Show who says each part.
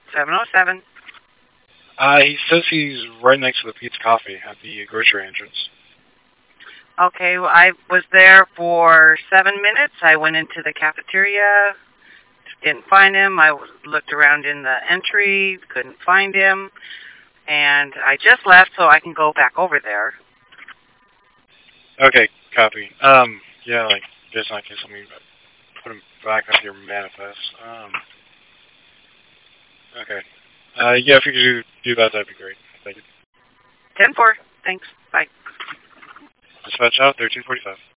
Speaker 1: 707.
Speaker 2: He says he's right next to the Pete's Coffee at the grocery entrance.
Speaker 1: Okay, well, I was there for 7 minutes. I went into the cafeteria, didn't find him. I looked around in the entry, couldn't find him. And I just left so I can go back over there.
Speaker 2: Okay, copy. Yeah, like, just not case, let me put him back up your manifest. Okay. Yeah, if you could do that, that'd be great. Thank you.
Speaker 1: 10-4. Thanks. Bye.
Speaker 2: Dispatch out, 1345.